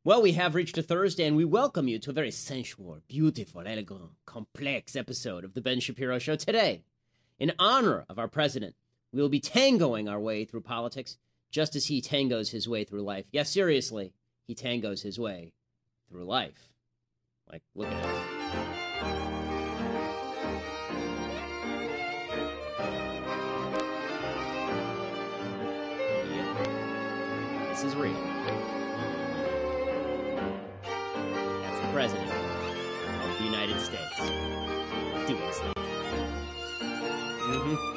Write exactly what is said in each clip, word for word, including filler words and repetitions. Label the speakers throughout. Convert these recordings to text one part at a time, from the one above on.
Speaker 1: Well, we have reached a Thursday, and we welcome you to a very sensual, beautiful, elegant, complex episode of The Ben Shapiro Show. Today, in honor of our president, we will be tangoing our way through politics, just as he tangos his way through life. Yes, seriously, he tangos his way through life. Like, look at it. Yep. This is real. President of the United States doing stuff. Mm-hmm.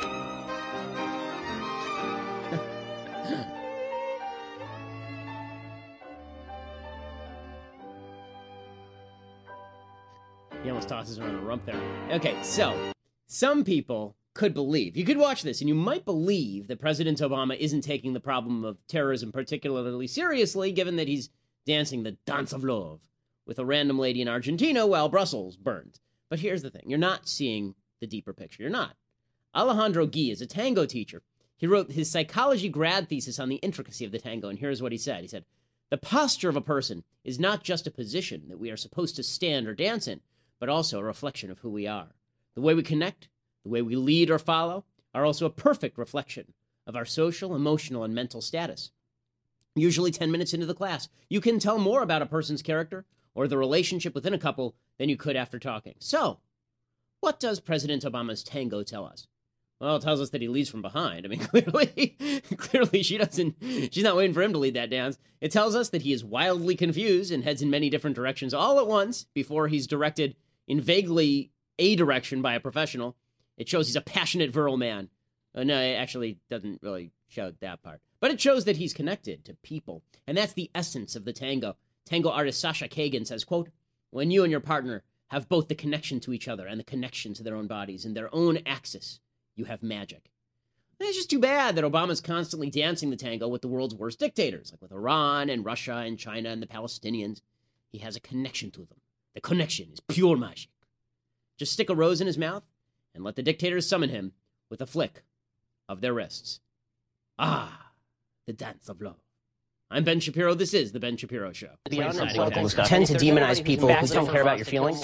Speaker 1: He almost tosses around a rump there. Okay, so some people could believe, you could watch this and you might believe that President Obama isn't taking the problem of terrorism particularly seriously, given that he's dancing the dance of love with a random lady in Argentina while Brussels burns. But here's the thing. You're not seeing the deeper picture. You're not. Alejandro Gui is a tango teacher. He wrote his psychology grad thesis on the intricacy of the tango, and here's what he said. He said, the posture of a person is not just a position that we are supposed to stand or dance in, but also a reflection of who we are. The way we connect, the way we lead or follow, are also a perfect reflection of our social, emotional, and mental status. Usually ten minutes into the class, you can tell more about a person's character or the relationship within a couple than you could after talking. So, what does President Obama's tango tell us? Well, it tells us that he leads from behind. I mean, clearly, clearly she doesn't, she's not waiting for him to lead that dance. It tells us that he is wildly confused and heads in many different directions all at once before he's directed in vaguely a direction by a professional. It shows he's a passionate, virile man. Uh, no, it actually doesn't really show that part. But it shows that he's connected to people. And that's the essence of the tango. Tango artist Sasha Kagan says, quote, when you and your partner have both the connection to each other and the connection to their own bodies in their own axis, you have magic. And it's just too bad that Obama's constantly dancing the tango with the world's worst dictators, like with Iran and Russia and China and the Palestinians. He has a connection to them. The connection is pure magic. Just stick a rose in his mouth and let the dictators summon him with a flick of their wrists. Ah, the dance of love. I'm Ben Shapiro. This is The Ben Shapiro Show.
Speaker 2: Tend to demonize people who don't care about your feelings.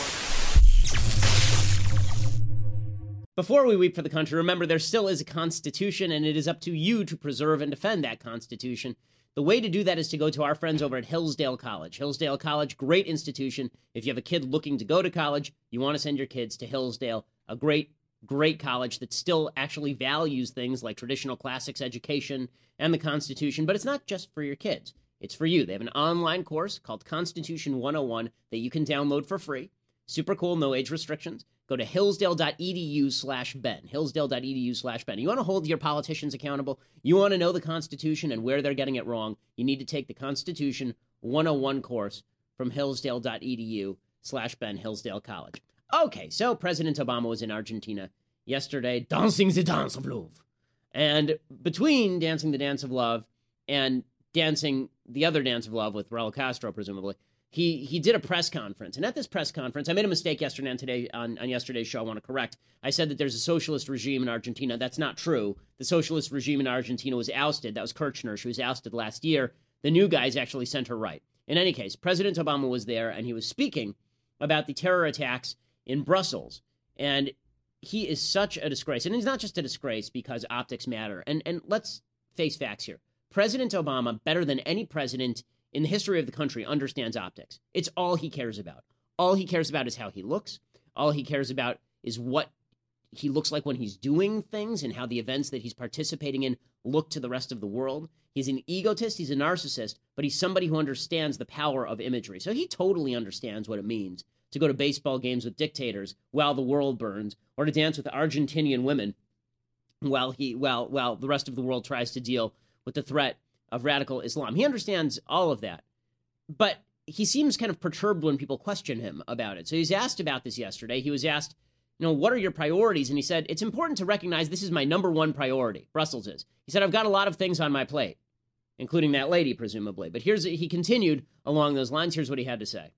Speaker 1: Before we weep for the country, remember there still is a Constitution, and it is up to you to preserve and defend that Constitution. The way to do that is to go to our friends over at Hillsdale College. Hillsdale College, great institution. If you have a kid looking to go to college, you want to send your kids to Hillsdale, a great great college that still actually values things like traditional classics education and the Constitution, but it's not just for your kids. It's for you. They have an online course called Constitution one oh one that you can download for free. Super cool, no age restrictions. Go to hillsdale.edu slash Ben. Hillsdale.edu slash Ben. You want to hold your politicians accountable? You want to know the Constitution and where they're getting it wrong? You need to take the Constitution one oh one course from hillsdale.edu slash Ben, Hillsdale College. Okay, so President Obama was in Argentina yesterday, dancing the dance of love. And between dancing the dance of love and dancing the other dance of love with Raul Castro, presumably, he he did a press conference. And at this press conference, I made a mistake yesterday on today on, on yesterday's show I want to correct. I said that there's a socialist regime in Argentina. That's not true. The socialist regime in Argentina was ousted. That was Kirchner. She was ousted last year. The new guys actually sent her right. In any case, President Obama was there, and he was speaking about the terror attacks in Brussels, and he is such a disgrace. And he's not just a disgrace because optics matter. And and let's face facts here. President Obama, better than any president in the history of the country, understands optics. It's all he cares about. All he cares about is how he looks. All he cares about is what he looks like when he's doing things and how the events that he's participating in look to the rest of the world. He's an egotist, he's a narcissist, but he's somebody who understands the power of imagery. So he totally understands what it means to go to baseball games with dictators while the world burns, or to dance with Argentinian women while he while while the rest of the world tries to deal with the threat of radical Islam. He understands all of that, but he seems kind of perturbed when people question him about it. So he's asked about this yesterday. He was asked, you know, what are your priorities? And he said, it's important to recognize this is my number one priority. Brussels is. He said, I've got a lot of things on my plate, including that lady, presumably. But here's he continued along those lines. Here's what he had to say.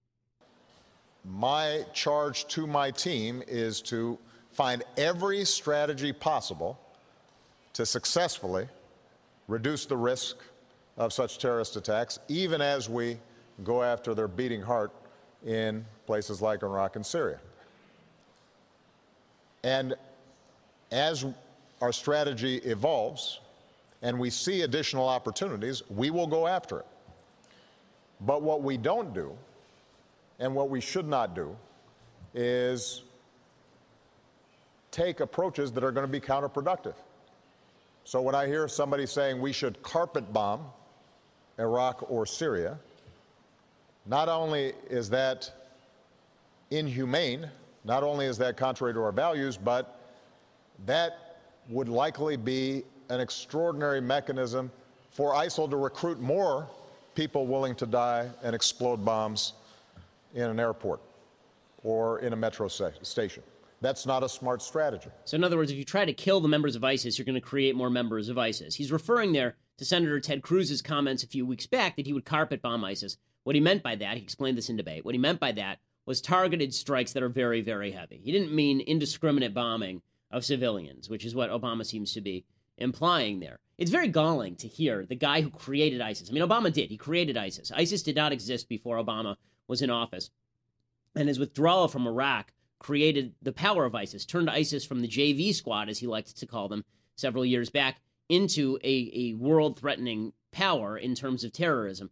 Speaker 3: My charge to my team is to find every strategy possible to successfully reduce the risk of such terrorist attacks, even as we go after their beating heart in places like Iraq and Syria. And as our strategy evolves and we see additional opportunities, we will go after it. But what we don't do, and what we should not do, is take approaches that are going to be counterproductive. So when I hear somebody saying we should carpet bomb Iraq or Syria, not only is that inhumane, not only is that contrary to our values, but that would likely be an extraordinary mechanism for ISIL to recruit more people willing to die and explode bombs in an airport or in a metro station. That's not a smart strategy.
Speaker 1: So in other words, if you try to kill the members of ISIS, you're going to create more members of ISIS. He's referring there to Senator Ted Cruz's comments a few weeks back that he would carpet bomb ISIS. What he meant by that, he explained this in debate, what he meant by that was targeted strikes that are very, very heavy. He didn't mean indiscriminate bombing of civilians, which is what Obama seems to be implying there. It's very galling to hear the guy who created ISIS. I mean, Obama did. He created ISIS. ISIS did not exist before Obama was in office. And his withdrawal from Iraq created the power of ISIS, turned ISIS from the J V squad, as he liked to call them several years back, into a, a world-threatening power in terms of terrorism.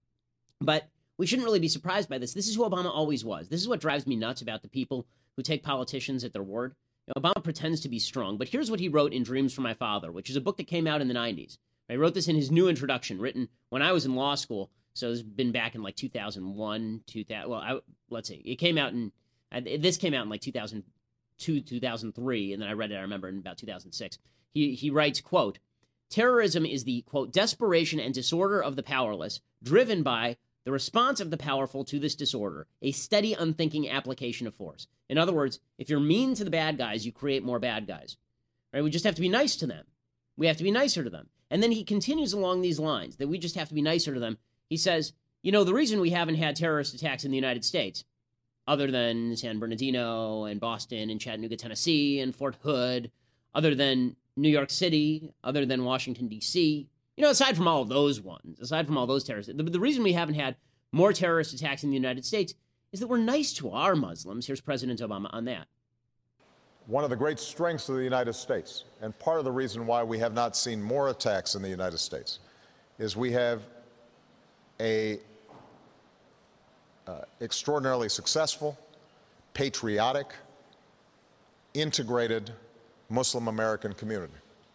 Speaker 1: But we shouldn't really be surprised by this. This is who Obama always was. This is what drives me nuts about the people who take politicians at their word. You know, Obama pretends to be strong, but here's what he wrote in Dreams from My Father, which is a book that came out in the nineties. I wrote this in his new introduction, written when I was in law school, so it's been back in like two thousand one, two thousand, well, I, let's see, it came out in, this came out in like two thousand two, two thousand three, and then I read it, I remember, in about two thousand six. He, he writes, quote, terrorism is the, quote, desperation and disorder of the powerless, driven by the response of the powerful to this disorder, a steady, unthinking application of force. In other words, if you're mean to the bad guys, you create more bad guys. Right? We just have to be nice to them. We have to be nicer to them. And then he continues along these lines, that we just have to be nicer to them. He says, you know, the reason we haven't had terrorist attacks in the United States, other than San Bernardino and Boston and Chattanooga, Tennessee, and Fort Hood, other than New York City, other than Washington, D C, you know, aside from all of those ones, aside from all those terrorists, the, the reason we haven't had more terrorist attacks in the United States is that we're nice to our Muslims. Here's President Obama on that.
Speaker 3: One of the great strengths of the United States, and part of the reason why we have not seen more attacks in the United States, is we have a uh, extraordinarily successful, patriotic, integrated Muslim American community.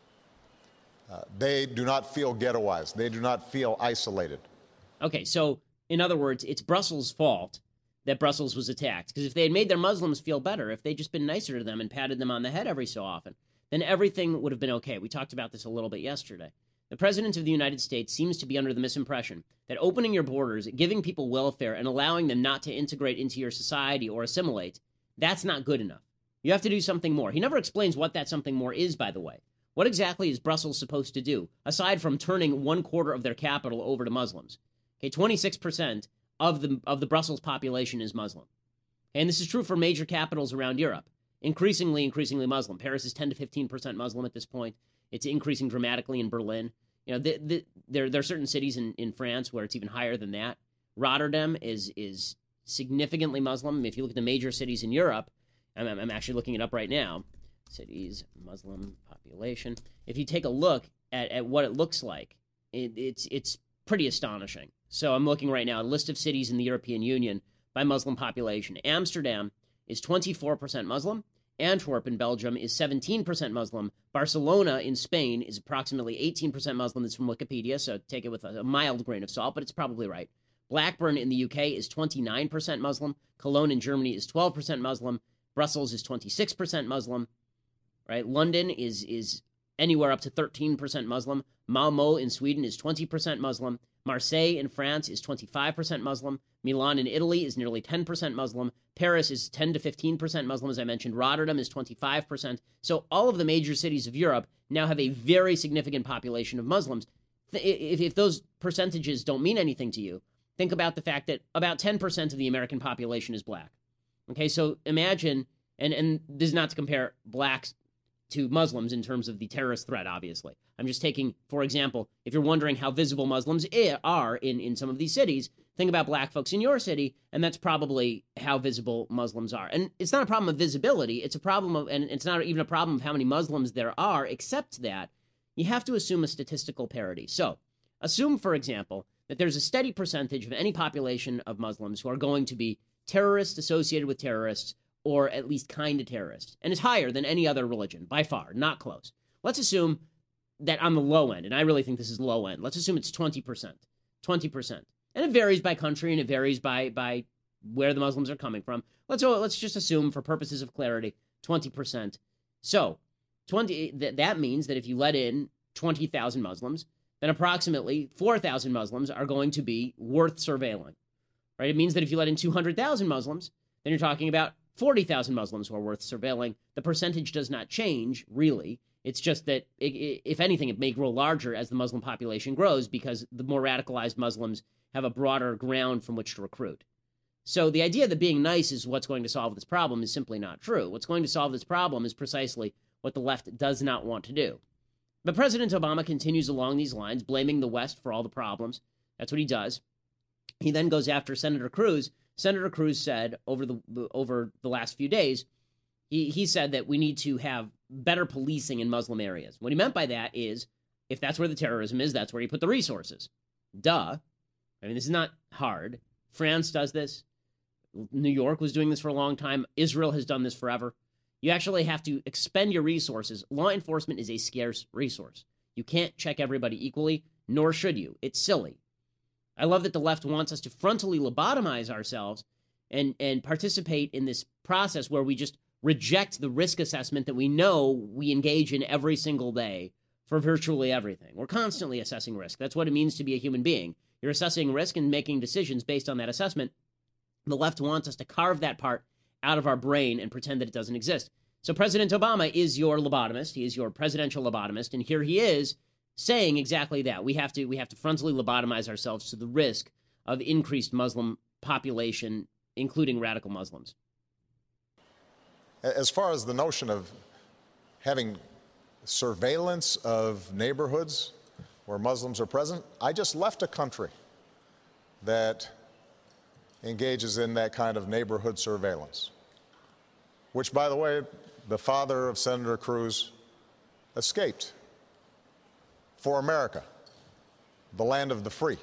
Speaker 3: Uh, they do not feel ghettoized. They do not feel isolated.
Speaker 1: Okay, so in other words, it's Brussels' fault that Brussels was attacked. Because if they had made their Muslims feel better, if they'd just been nicer to them and patted them on the head every so often, then everything would have been okay. We talked about this a little bit yesterday. The President of the United States seems to be under the misimpression that opening your borders, giving people welfare, and allowing them not to integrate into your society or assimilate, that's not good enough. You have to do something more. He never explains what that something more is, by the way. What exactly is Brussels supposed to do, aside from turning one quarter of their capital over to Muslims? Okay, twenty-six percent of the of the Brussels population is Muslim. And this is true for major capitals around Europe. Increasingly, increasingly Muslim. Paris is ten to fifteen percent Muslim at this point. It's increasing dramatically in Berlin. You know, the, the, there, there are certain cities in, in France where it's even higher than that. Rotterdam is is significantly Muslim. If you look at the major cities in Europe, I'm, I'm actually looking it up right now. Cities, Muslim population. If you take a look at, at what it looks like, it, it's it's pretty astonishing. So I'm looking right now at a list of cities in the European Union by Muslim population. Amsterdam is twenty-four percent Muslim. Antwerp in Belgium is seventeen percent Muslim. Barcelona in Spain is approximately eighteen percent Muslim. That's from Wikipedia, so take it with a, a mild grain of salt, but it's probably right. Blackburn in the U K is twenty-nine percent Muslim. Cologne in Germany is twelve percent Muslim. Brussels is twenty-six percent Muslim. Right? London is is anywhere up to thirteen percent Muslim. Malmö in Sweden is twenty percent Muslim. Marseille in France is twenty-five percent Muslim. Milan in Italy is nearly ten percent Muslim. Paris is ten to fifteen percent Muslim, as I mentioned. Rotterdam is twenty-five percent. So all of the major cities of Europe now have a very significant population of Muslims. If, if those percentages don't mean anything to you, think about the fact that about ten percent of the American population is black. Okay, so imagine, and, and this is not to compare blacks to Muslims in terms of the terrorist threat, obviously. I'm just taking, for example, if you're wondering how visible Muslims are in, in some of these cities, think about black folks in your city, and that's probably how visible Muslims are. And it's not a problem of visibility. It's a problem of, and it's not even a problem of how many Muslims there are, except that you have to assume a statistical parity. So assume, for example, that there's a steady percentage of any population of Muslims who are going to be terrorists associated with terrorists, or at least kind of terrorists. And it's higher than any other religion, by far, not close. Let's assume that on the low end, and I really think this is low end, let's assume it's twenty percent. twenty percent. And it varies by country, and it varies by by where the Muslims are coming from. Let's let's just assume, for purposes of clarity, twenty percent. So twenty th- that means that if you let in twenty thousand Muslims, then approximately four thousand Muslims are going to be worth surveilling. Right? It means that if you let in two hundred thousand Muslims, then you're talking about forty thousand Muslims who are worth surveilling. The percentage does not change, really. It's just that, it, it, if anything, it may grow larger as the Muslim population grows, because the more radicalized Muslims have a broader ground from which to recruit. So the idea that being nice is what's going to solve this problem is simply not true. What's going to solve this problem is precisely what the left does not want to do. But President Obama continues along these lines, blaming the West for all the problems. That's what he does. He then goes after Senator Cruz. Senator Cruz said over the over the last few days, he, he said that we need to have better policing in Muslim areas. What he meant by that is, if that's where the terrorism is, that's where you put the resources. Duh. I mean, this is not hard. France does this. New York was doing this for a long time. Israel has done this forever. You actually have to expend your resources. Law enforcement is a scarce resource. You can't check everybody equally, nor should you. It's silly. I love that the left wants us to frontally lobotomize ourselves and, and participate in this process where we just reject the risk assessment that we know we engage in every single day for virtually everything. We're constantly assessing risk. That's what it means to be a human being. You're assessing risk and making decisions based on that assessment. The left wants us to carve that part out of our brain and pretend that it doesn't exist. So President Obama is your lobotomist. He is your presidential lobotomist. And here he is saying exactly that. We have to we have to frontally lobotomize ourselves to the risk of increased Muslim population, including radical Muslims.
Speaker 3: As far as the notion of having surveillance of neighborhoods where Muslims are present, I just left a country that engages in that kind of neighborhood surveillance, which, by the way, the father of Senator Cruz escaped for America, the land of the free.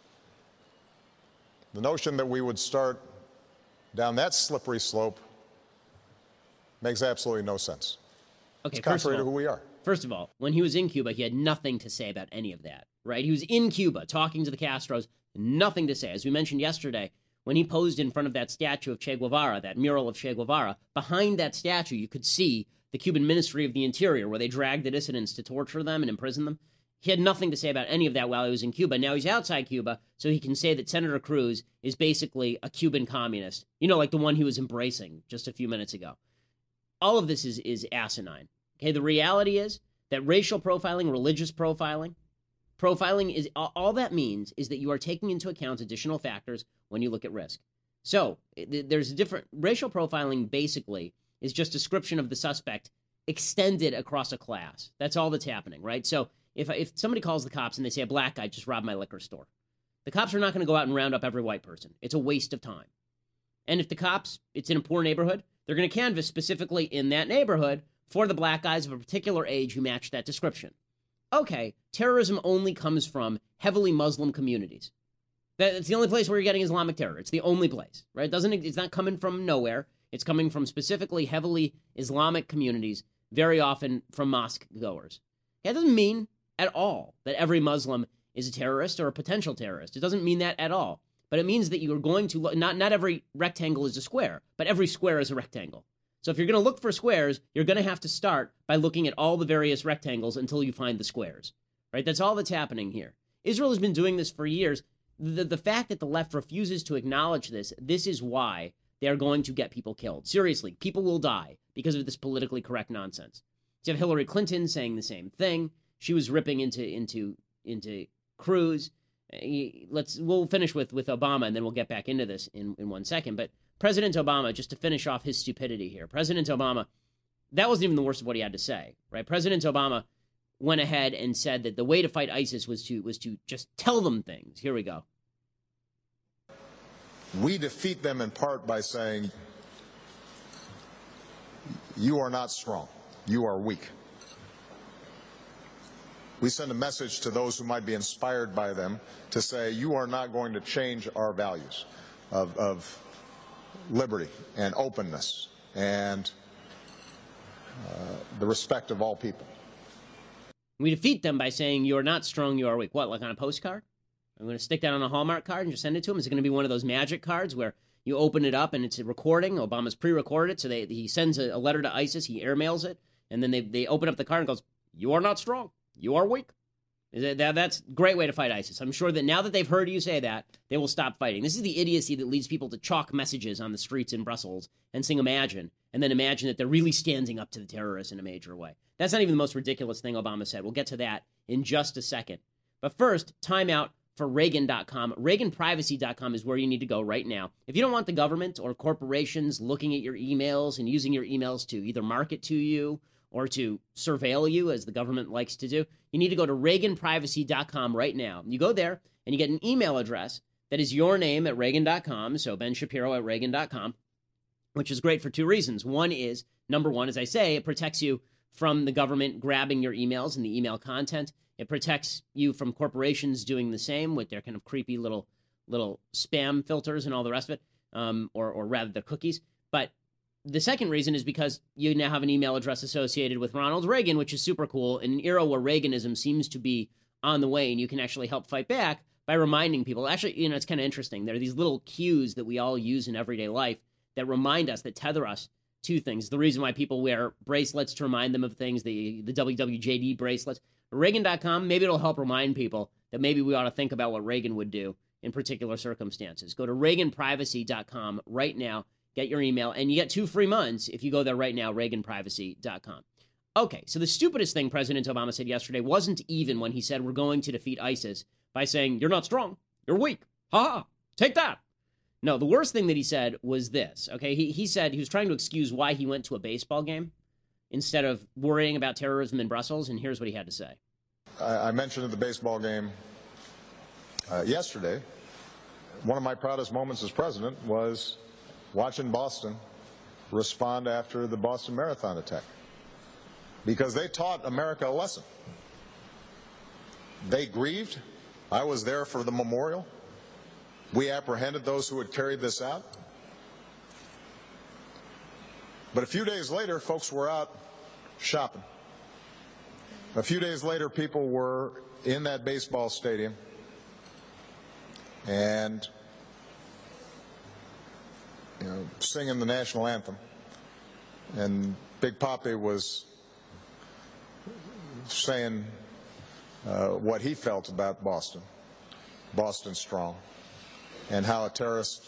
Speaker 3: The notion that we would start down that slippery slope makes absolutely no sense.
Speaker 1: Okay,
Speaker 3: it's contrary to who we are.
Speaker 1: First of all, when he was in Cuba, he had nothing to say about any of that, right? He was in Cuba talking to the Castros, nothing to say. As we mentioned yesterday, when he posed in front of that statue of Che Guevara, that mural of Che Guevara, behind that statue, you could see the Cuban Ministry of the Interior, where they dragged the dissidents to torture them and imprison them. He had nothing to say about any of that while he was in Cuba. Now he's outside Cuba, so he can say that Senator Cruz is basically a Cuban communist, you know, like the one he was embracing just a few minutes ago. All of this is, is asinine. Okay, the reality is that racial profiling, religious profiling, profiling is all that means is that you are taking into account additional factors when you look at risk. So there's a different racial profiling. Basically, is just description of the suspect extended across a class. That's all that's happening, right? So if if somebody calls the cops and they say a black guy just robbed my liquor store, the cops are not going to go out and round up every white person. It's a waste of time. And if the cops, it's in a poor neighborhood, they're going to canvass specifically in that neighborhood for the black guys of a particular age who match that description. Okay, terrorism only comes from heavily Muslim communities. That's the only place where you're getting Islamic terror. It's the only place, right? It doesn't, it's not coming from nowhere. It's coming from specifically heavily Islamic communities, very often from mosque goers. That doesn't mean at all that every Muslim is a terrorist or a potential terrorist. It doesn't mean that at all. But it means that you are going to look, not, not every rectangle is a square, but every square is a rectangle. So if you're going to look for squares, you're going to have to start by looking at all the various rectangles until you find the squares, right? That's all that's happening here. Israel has been doing this for years. The, the fact that the left refuses to acknowledge this, this is why they are going to get people killed. Seriously, people will die because of this politically correct nonsense. You have Hillary Clinton saying the same thing. She was ripping into into into Cruz. Let's we'll finish with with Obama, and then we'll get back into this in, in one second. But President Obama, just to finish off his stupidity here, President Obama, that wasn't even the worst of what he had to say, right? President Obama went ahead and said that the way to fight ISIS was to was to just tell them things. Here we go.
Speaker 3: We defeat them in part by saying, you are not strong, you are weak. We send a message to those who might be inspired by them to say, you are not going to change our values of, of liberty and openness and uh, the respect of all people.
Speaker 1: We defeat them by saying, you are not strong, you are weak. What, like on a postcard? I'm going to stick that on a Hallmark card and just send it to him? Is it going to be one of those magic cards where you open it up and it's a recording? Obama's pre-recorded it, so they, he sends a, a letter to ISIS, he airmails it, and then they, they open up the card and goes, you are not strong, you are weak. That, that, that's a great way to fight ISIS. I'm sure that now that they've heard you say that, they will stop fighting. This is the idiocy that leads people to chalk messages on the streets in Brussels and sing Imagine, and then imagine that they're really standing up to the terrorists in a major way. That's not even the most ridiculous thing Obama said. We'll get to that in just a second. But first, time out for Reagan dot com. Reagan Privacy dot com is where you need to go right now. If you don't want the government or corporations looking at your emails and using your emails to either market to you or to surveil you, as the government likes to do, you need to go to Reagan Privacy dot com right now. You go there, and you get an email address that is your name at Reagan dot com, so Ben Shapiro at Reagan dot com, which is great for two reasons. One is, number one, as I say, it protects you from the government grabbing your emails and the email content. It protects you from corporations doing the same with their kind of creepy little little spam filters and all the rest of it, um, or, or rather the cookies. But the second reason is because you now have an email address associated with Ronald Reagan, which is super cool, in an era where Reaganism seems to be on the way, and you can actually help fight back by reminding people. Actually, you know, it's kind of interesting. There are these little cues that we all use in everyday life that remind us, that tether us to things. The reason why people wear bracelets to remind them of things, the, the W W J D bracelets. Reagan dot com, maybe it'll help remind people that maybe we ought to think about what Reagan would do in particular circumstances. Go to Reagan Privacy dot com right now. Get your email, and you get two free months if you go there right now, Reagan Privacy dot com. Okay, so the stupidest thing President Obama said yesterday wasn't even when he said we're going to defeat ISIS by saying, you're not strong, you're weak, ha-ha, take that. No, the worst thing that he said was this, okay? He, he said he was trying to excuse why he went to a baseball game instead of worrying about terrorism in Brussels, and here's what he had to say.
Speaker 3: I, I mentioned at the baseball game uh, yesterday, one of my proudest moments as president was watching Boston respond after the Boston Marathon attack, because they taught America a lesson. They grieved. I was there for the memorial. We apprehended those who had carried this out. But a few days later, folks were out shopping. A few days later, people were in that baseball stadium, and you know, singing the national anthem, and Big Papi was saying uh, what he felt about Boston, Boston strong, and how a terrorist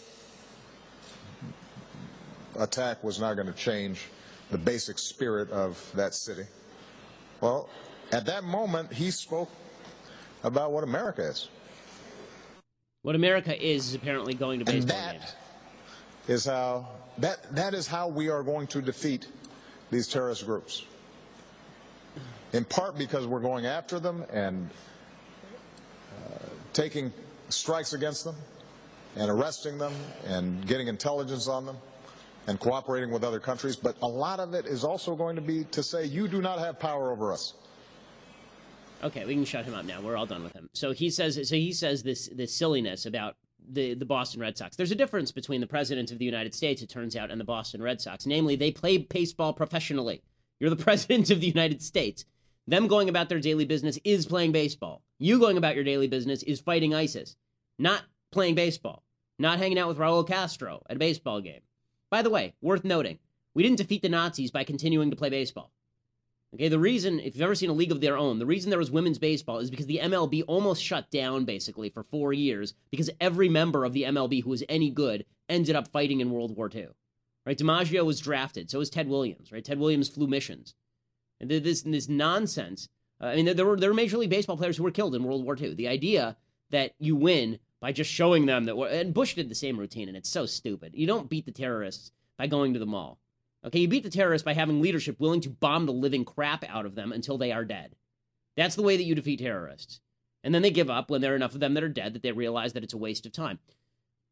Speaker 3: attack was not going to change the basic spirit of that city. Well, at that moment, he spoke about what America is.
Speaker 1: What America is is apparently going to baseball
Speaker 3: and that
Speaker 1: games.
Speaker 3: Is how that that is how we are going to defeat these terrorist groups. In part because we're going after them and uh, taking strikes against them and arresting them and getting intelligence on them and cooperating with other countries. But a lot of it is also going to be to say, you do not have power over us.
Speaker 1: Okay, we can shut him up now. We're all done with him. So he says. So he says this this silliness about the the Boston Red Sox. There's a difference between the president of the United States, it turns out, and the Boston Red Sox. Namely, they play baseball professionally. You're the president of the United States. Them going about their daily business is playing baseball. You going about your daily business is fighting ISIS, not playing baseball, not hanging out with Raul Castro at a baseball game. By the way, worth noting, we didn't defeat the Nazis by continuing to play baseball. Okay, the reason, if you've ever seen A League of Their Own, the reason there was women's baseball is because the M L B almost shut down, basically, for four years because every member of the M L B who was any good ended up fighting in World War Two. Right, DiMaggio was drafted, so was Ted Williams, right? Ted Williams flew missions. And this, this nonsense, uh, I mean, there were, there were Major League Baseball players who were killed in World War Two. The idea that you win by just showing them that, and Bush did the same routine, and it's so stupid. You don't beat the terrorists by going to the mall. Okay, you beat the terrorists by having leadership willing to bomb the living crap out of them until they are dead. That's the way that you defeat terrorists. And then they give up when there are enough of them that are dead that they realize that it's a waste of time. But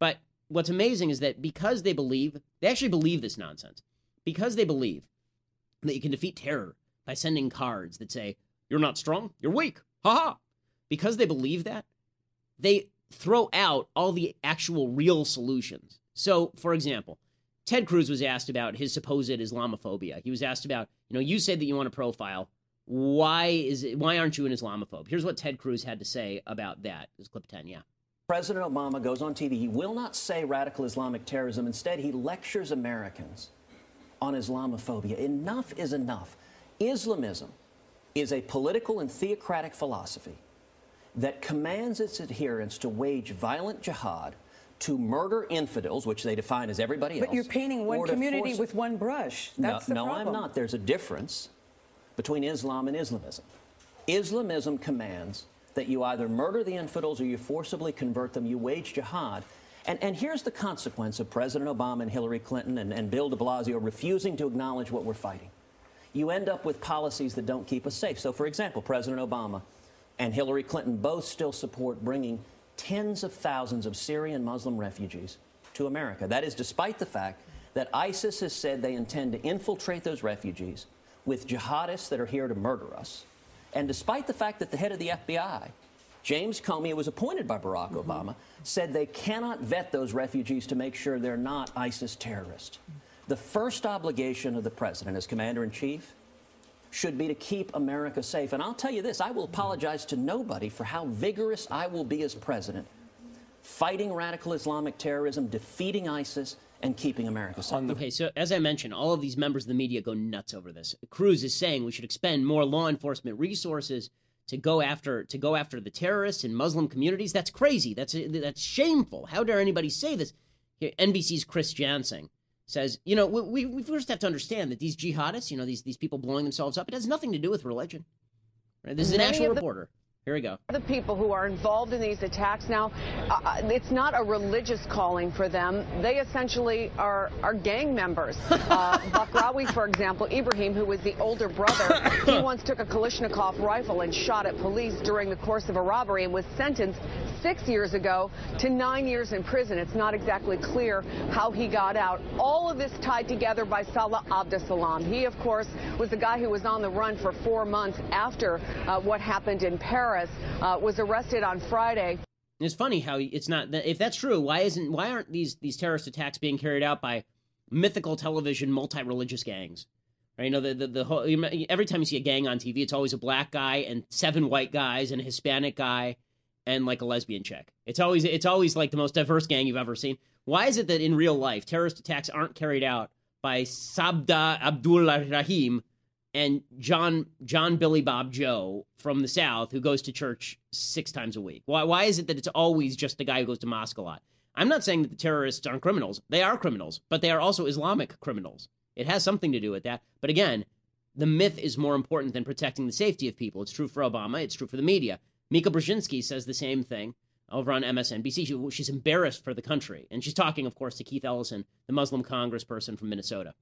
Speaker 1: what's amazing is that because they believe, they actually believe this nonsense, because they believe that you can defeat terror by sending cards that say, you're not strong, you're weak, ha-ha. Because they believe that, they throw out all the actual real solutions. So, for example, Ted Cruz was asked about his supposed Islamophobia. He was asked about, you know, you said that you want to profile. Why is it, why aren't you an Islamophobe? Here's what Ted Cruz had to say about that. This is clip ten, yeah.
Speaker 4: President Obama goes on T V. He will not say radical Islamic terrorism. Instead, he lectures Americans on Islamophobia. Enough is enough. Islamism is a political and theocratic philosophy that commands its adherents to wage violent jihad, to murder infidels, which they define as everybody else.
Speaker 5: But you're painting one community with one brush. That's
Speaker 4: no,
Speaker 5: the
Speaker 4: no,
Speaker 5: problem.
Speaker 4: I'm not. There's a difference between Islam and Islamism. Islamism commands that you either murder the infidels or you forcibly convert them, you wage jihad. And, and here's the consequence of President Obama and Hillary Clinton and, and Bill de Blasio refusing to acknowledge what we're fighting. You end up with policies that don't keep us safe. So, for example, President Obama and Hillary Clinton both still support bringing tens of thousands of Syrian Muslim refugees to America. That is despite the fact that ISIS has said they intend to infiltrate those refugees with jihadists that are here to murder us. And despite the fact that the head of the F B I, James Comey, who was appointed by Barack mm-hmm. Obama, said they cannot vet those refugees to make sure they're not ISIS terrorists. The first obligation of the president as commander-in-chief should be to keep America safe. And I'll tell you this, I will apologize to nobody for how vigorous I will be as president, fighting radical Islamic terrorism, defeating ISIS, and keeping America safe.
Speaker 1: Okay, so as I mentioned, all of these members of the media go nuts over this. Cruz is saying we should expend more law enforcement resources to go after to go after the terrorists in Muslim communities. That's crazy. That's that's shameful. How dare anybody say this? Here, N B C's Chris Jansing says, you know, we, we first have to understand that these jihadists, you know, these these people blowing themselves up, it has nothing to do with religion. Right? This is an actual reporter. Here we go.
Speaker 6: The people who are involved in these attacks now, uh, it's not a religious calling for them. They essentially are, are gang members. Uh, Bakrawi, for example, Ibrahim, who was the older brother, he once took a Kalashnikov rifle and shot at police during the course of a robbery and was sentenced six years ago to nine years in prison. It's not exactly clear how he got out. All of this tied together by Salah Abdeslam. He, of course, was the guy who was on the run for four months after uh, what happened in Paris. Uh, was arrested on Friday.
Speaker 1: It's funny how it's not. If that's true, why isn't why aren't these these terrorist attacks being carried out by mythical television, multi-religious gangs? Right? You know, the the, the whole, every time you see a gang on T V, it's always a black guy and seven white guys and a Hispanic guy and like a lesbian chick. It's always it's always like the most diverse gang you've ever seen. Why is it that in real life terrorist attacks aren't carried out by Sabda Abdul Rahim and John John Billy Bob Joe from the South who goes to church six times a week? Why why is it that it's always just the guy who goes to mosque a lot? I'm not saying that the terrorists aren't criminals. They are criminals, but they are also Islamic criminals. It has something to do with that. But again, the myth is more important than protecting the safety of people. It's true for Obama. It's true for the media. Mika Brzezinski says the same thing over on M S N B C. She, she's embarrassed for the country. And she's talking, of course, to Keith Ellison, the Muslim congressperson from Minnesota.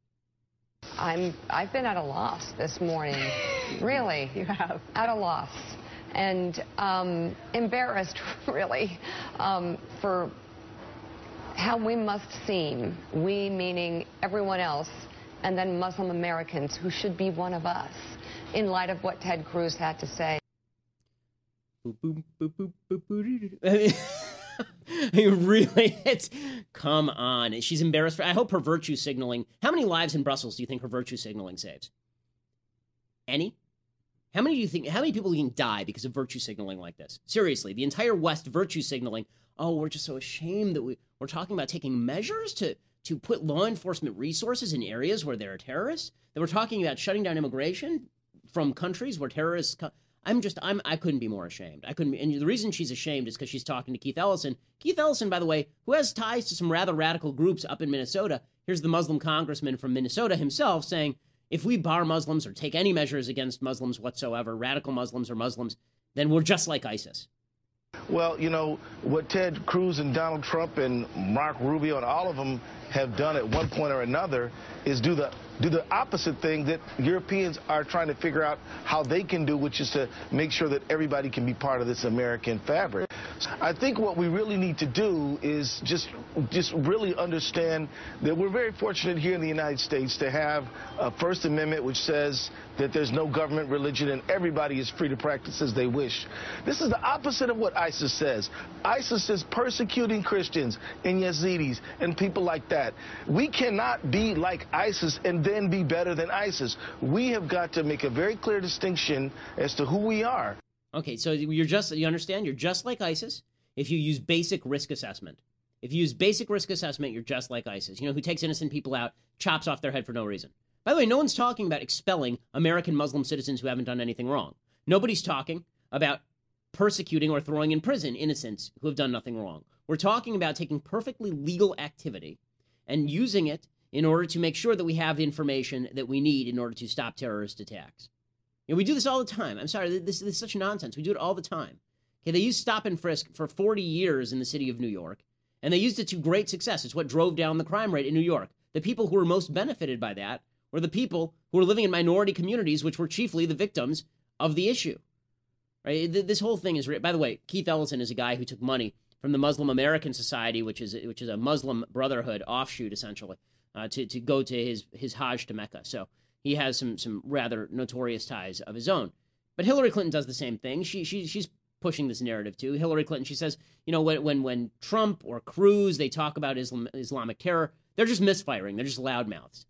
Speaker 7: I'm, I've been at a loss this morning, really. You have. At a loss. And um, embarrassed, really, um, for how we must seem, we meaning everyone else, and then Muslim Americans who should be one of us, in light of what Ted Cruz had to say.
Speaker 1: Boop, boop, boop, boop, boop, boop. Really, it's come on. She's embarrassed. For, I hope her virtue signaling. How many lives in Brussels do you think her virtue signaling saves? Any? How many do you think? How many people can die because of virtue signaling like this? Seriously, the entire West virtue signaling. Oh, we're just so ashamed that we we're talking about taking measures to to put law enforcement resources in areas where there are terrorists. That we're talking about shutting down immigration from countries where terrorists come. I'm just, I'm, I couldn't be more ashamed. I couldn't be, and the reason she's ashamed is because she's talking to Keith Ellison. Keith Ellison, by the way, who has ties to some rather radical groups up in Minnesota. Here's the Muslim congressman from Minnesota himself saying, if we bar Muslims or take any measures against Muslims whatsoever, radical Muslims or Muslims, then we're just like ISIS.
Speaker 8: Well, you know, what Ted Cruz and Donald Trump and Marco Rubio and all of them have done at one point or another is do the do the opposite thing that Europeans are trying to figure out how they can do, which is to make sure that everybody can be part of this American fabric. I think what we really need to do is just, just really understand that we're very fortunate here in the United States to have a First Amendment which says that there's no government, religion, and everybody is free to practice as they wish. This is the opposite of what ISIS says. ISIS is persecuting Christians and Yazidis and people like that. We cannot be like ISIS and then be better than ISIS. We have got to make a very clear distinction as to who we are.
Speaker 1: Okay, so you're just, you understand, you're just like ISIS if you use basic risk assessment. If you use basic risk assessment, you're just like ISIS, you know, who takes innocent people out, chops off their head for no reason. By the way, no one's talking about expelling American Muslim citizens who haven't done anything wrong. Nobody's talking about persecuting or throwing in prison innocents who have done nothing wrong. We're talking about taking perfectly legal activity and using it in order to make sure that we have the information that we need in order to stop terrorist attacks. You know, we do this all the time. I'm sorry, this, this is such nonsense. We do it all the time. Okay, they used stop and frisk for forty years in the city of New York, and they used it to great success. It's what drove down the crime rate in New York. The people who were most benefited by that were the people who were living in minority communities, which were chiefly the victims of the issue. Right? This whole thing is, by the way, Keith Ellison is a guy who took money from the Muslim American Society, which is which is a Muslim Brotherhood offshoot, essentially, uh, to to go to his his Hajj to Mecca. So he has some some rather notorious ties of his own. But Hillary Clinton does the same thing. She she she's pushing this narrative too. Hillary Clinton, she says, you know, when when when Trump or Cruz, they talk about Islam, Islamic terror, they're just misfiring. They're just loudmouths.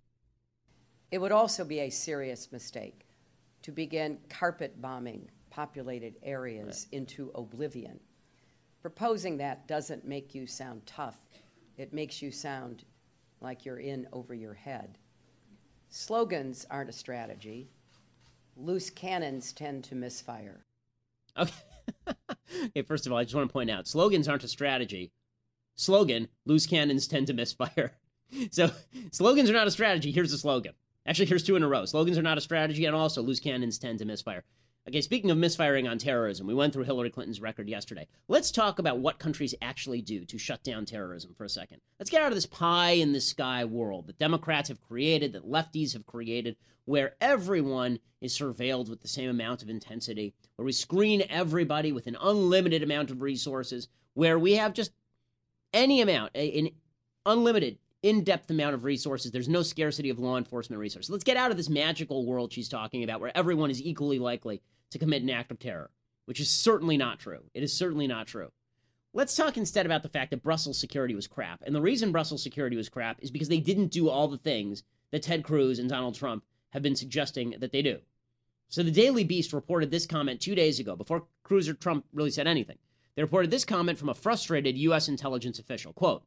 Speaker 5: It would also be a serious mistake to begin carpet bombing populated areas right. into oblivion. Proposing that doesn't make you sound tough. It makes you sound like you're in over your head. Slogans aren't a strategy. Loose cannons tend to misfire.
Speaker 1: Okay. Okay, first of all, I just want to point out, slogans aren't a strategy. Slogan, loose cannons tend to misfire. So slogans are not a strategy. Here's the slogan. Actually, here's two in a row. Slogans are not a strategy, and also loose cannons tend to misfire. Okay, speaking of misfiring on terrorism, we went through Hillary Clinton's record yesterday. Let's talk about what countries actually do to shut down terrorism for a second. Let's get out of this pie-in-the-sky world that Democrats have created, that lefties have created, where everyone is surveilled with the same amount of intensity, where we screen everybody with an unlimited amount of resources, where we have just any amount, an unlimited, in-depth amount of resources. There's no scarcity of law enforcement resources. Let's get out of this magical world she's talking about, where everyone is equally likely to commit an act of terror, which is certainly not true. It is certainly not true. Let's talk instead about the fact that Brussels security was crap. And the reason Brussels security was crap is because they didn't do all the things that Ted Cruz and Donald Trump have been suggesting that they do. So the Daily Beast reported this comment two days ago, before Cruz or Trump really said anything. They reported this comment from a frustrated U S intelligence official. Quote,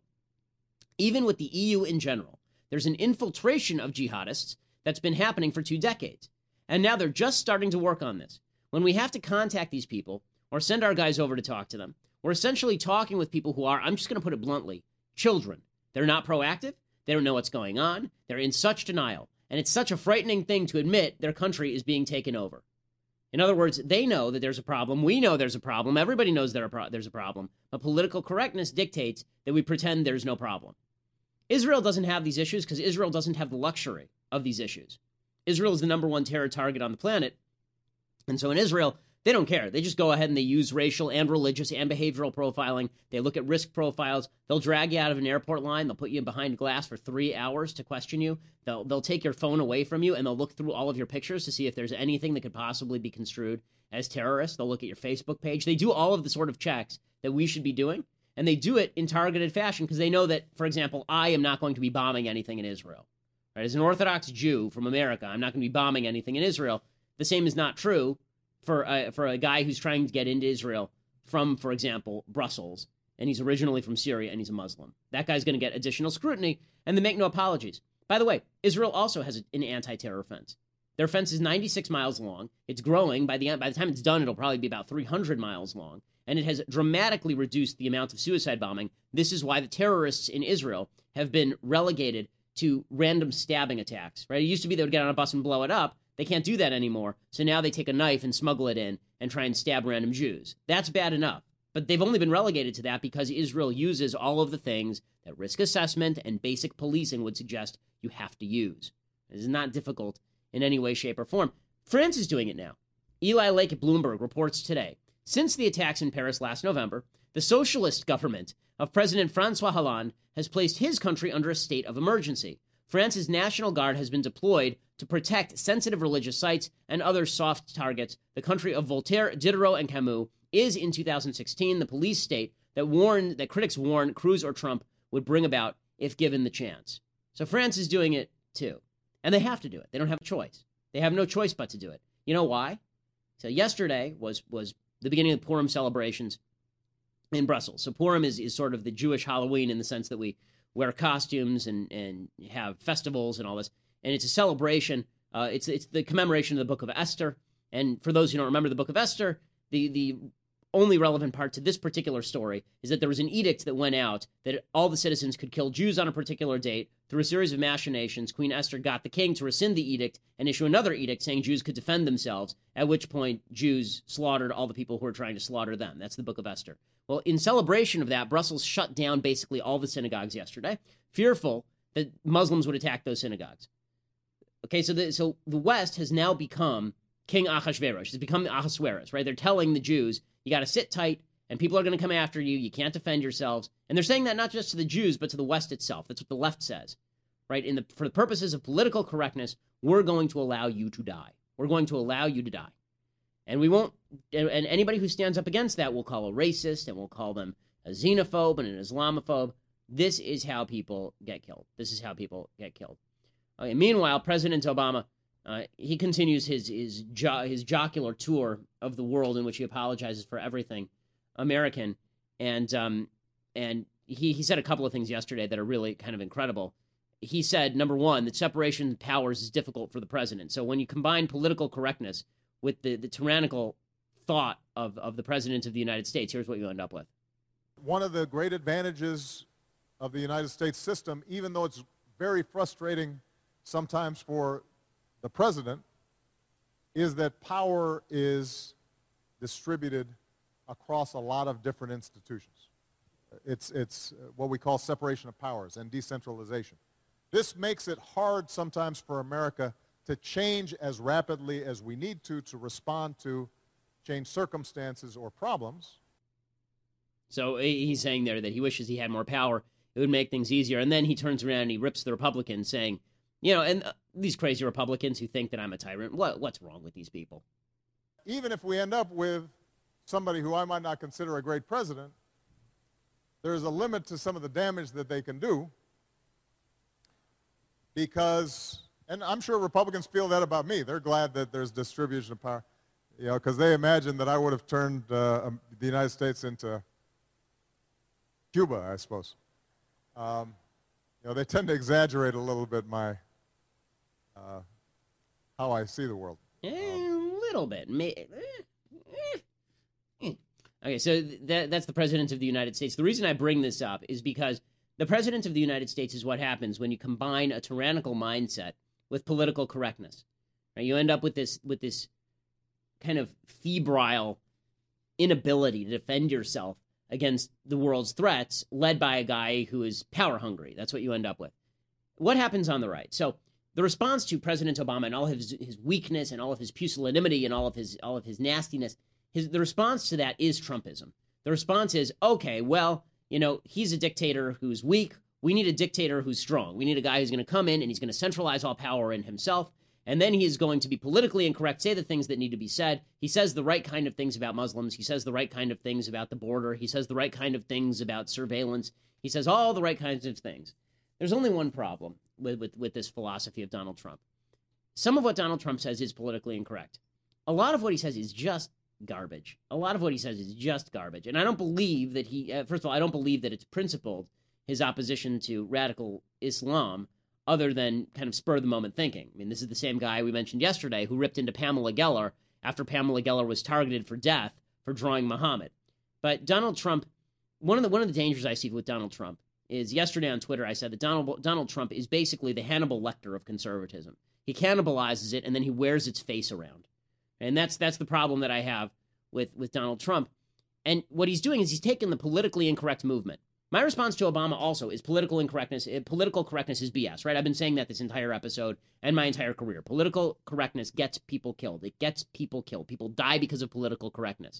Speaker 1: even with the E U in general, there's an infiltration of jihadists that's been happening for two decades. And now they're just starting to work on this. When we have to contact these people or send our guys over to talk to them, we're essentially talking with people who are, I'm just going to put it bluntly, children. They're not proactive. They don't know what's going on. They're in such denial. And it's such a frightening thing to admit their country is being taken over. In other words, they know that there's a problem. We know there's a problem. Everybody knows there are pro- there's a problem. But political correctness dictates that we pretend there's no problem. Israel doesn't have these issues because Israel doesn't have the luxury of these issues. Israel is the number one terror target on the planet. And so in Israel, they don't care. They just go ahead and they use racial and religious and behavioral profiling. They look at risk profiles. They'll drag you out of an airport line. They'll put you behind glass for three hours to question you. They'll, they'll take your phone away from you, and they'll look through all of your pictures to see if there's anything that could possibly be construed as terrorist. They'll look at your Facebook page. They do all of the sort of checks that we should be doing, and they do it in targeted fashion because they know that, for example, I am not going to be bombing anything in Israel. Right? As an Orthodox Jew from America, I'm not going to be bombing anything in Israel. The same is not true for a, for a guy who's trying to get into Israel from, for example, Brussels, and he's originally from Syria and he's a Muslim. That guy's going to get additional scrutiny, and they make no apologies. By the way, Israel also has an anti-terror fence. Their fence is ninety-six miles long. It's growing. By the end, by the time it's done, it'll probably be about three hundred miles long, and it has dramatically reduced the amount of suicide bombing. This is why the terrorists in Israel have been relegated to random stabbing attacks, right? It used to be they would get on a bus and blow it up. They can't do that anymore. So now they take a knife and smuggle it in and try and stab random Jews. That's bad enough. But they've only been relegated to that because Israel uses all of the things that risk assessment and basic policing would suggest you have to use. It is not difficult in any way, shape, or form. France is doing it now. Eli Lake at Bloomberg reports today, since the attacks in Paris last November, the socialist government of President François Hollande has placed his country under a state of emergency. France's National Guard has been deployed to protect sensitive religious sites and other soft targets. The country of Voltaire, Diderot, and Camus is, in two thousand sixteen, the police state that warned, that critics warned Cruz or Trump would bring about if given the chance. So France is doing it too. And they have to do it. They don't have a choice. They have no choice but to do it. You know why? So yesterday was was the beginning of the Purim celebrations in Brussels. So Purim is, is sort of the Jewish Halloween in the sense that we wear costumes and, and have festivals and all this. And it's a celebration. Uh, it's it's the commemoration of the Book of Esther. And for those who don't remember the Book of Esther, the the only relevant part to this particular story is that there was an edict that went out that all the citizens could kill Jews on a particular date. Through a series of machinations, Queen Esther got the king to rescind the edict and issue another edict saying Jews could defend themselves, at which point Jews slaughtered all the people who were trying to slaughter them. That's the Book of Esther. Well, in celebration of that, Brussels shut down basically all the synagogues yesterday, fearful that Muslims would attack those synagogues. Okay, so the, so the West has now become King Ahasuerus. It's become Ahasuerus, right? They're telling the Jews, you got to sit tight, and people are going to come after you. You can't defend yourselves. And they're saying that not just to the Jews, but to the West itself. That's what the left says, right? In the, for the purposes of political correctness, we're going to allow you to die. We're going to allow you to die. And we won't, and anybody who stands up against that will call a racist, and we'll call them a xenophobe and an Islamophobe. This is how people get killed. This is how people get killed. Okay, meanwhile, President Obama, uh, he continues his his, jo- his jocular tour of the world in which he apologizes for everything American. And um, and he, he said a couple of things yesterday that are really kind of incredible. He said, number one, that separation of powers is difficult for the president. So when you combine political correctness with the, the tyrannical thought of, of the president of the United States, here's what you end up with.
Speaker 3: One of the great advantages of the United States system, even though it's very frustrating sometimes for the president, is that power is distributed across a lot of different institutions. It's, it's what we call separation of powers and decentralization. This makes it hard sometimes for America to change as rapidly as we need to to respond to change circumstances or problems.
Speaker 1: So he's saying there that he wishes he had more power. It would make things easier. And then he turns around and he rips the Republicans saying, you know, and uh, these crazy Republicans who think that I'm a tyrant, what, what's wrong with these people?
Speaker 3: Even if we end up with somebody who I might not consider a great president, there's a limit to some of the damage that they can do because, and I'm sure Republicans feel that about me. They're glad that there's distribution of power, you know, because they imagine that I would have turned uh, um, the United States into Cuba, I suppose. Um, you know, they tend to exaggerate a little bit my, uh, how I see the world.
Speaker 1: Eh, a little bit. May- eh, eh. Okay, so that, that's the President of the United States. The reason I bring this up is because the President of the United States is what happens when you combine a tyrannical mindset with political correctness. Right? You end up with this with this kind of febrile inability to defend yourself against the world's threats, led by a guy who is power hungry. That's what you end up with. What happens on the right? So the response to President Obama and all of his, his weakness and all of his pusillanimity and all of his all of his nastiness, his, the response to that is Trumpism. The response is, okay, well, you know, he's a dictator who's weak. We need a dictator who's strong. We need a guy who's going to come in and he's going to centralize all power in himself. And then he is going to be politically incorrect, say the things that need to be said. He says the right kind of things about Muslims. He says the right kind of things about the border. He says the right kind of things about surveillance. He says all the right kinds of things. There's only one problem with, with, with this philosophy of Donald Trump. Some of what Donald Trump says is politically incorrect. A lot of what he says is just garbage. A lot of what he says is just garbage. And I don't believe that he, uh, first of all, I don't believe that it's principled, his opposition to radical Islam, other than kind of spur-of-the-moment thinking. I mean, this is the same guy we mentioned yesterday who ripped into Pamela Geller after Pamela Geller was targeted for death for drawing Muhammad. But Donald Trump, one of the one of the dangers I see with Donald Trump is yesterday on Twitter I said that Donald Donald Trump is basically the Hannibal Lecter of conservatism. He cannibalizes it and then he wears its face around. And that's that's the problem that I have with, with Donald Trump. And what he's doing is he's taken the politically incorrect movement, My response to Obama also is political incorrectness. Political correctness is B S, right? I've been saying that this entire episode and my entire career. Political correctness gets people killed. It gets people killed. People die because of political correctness.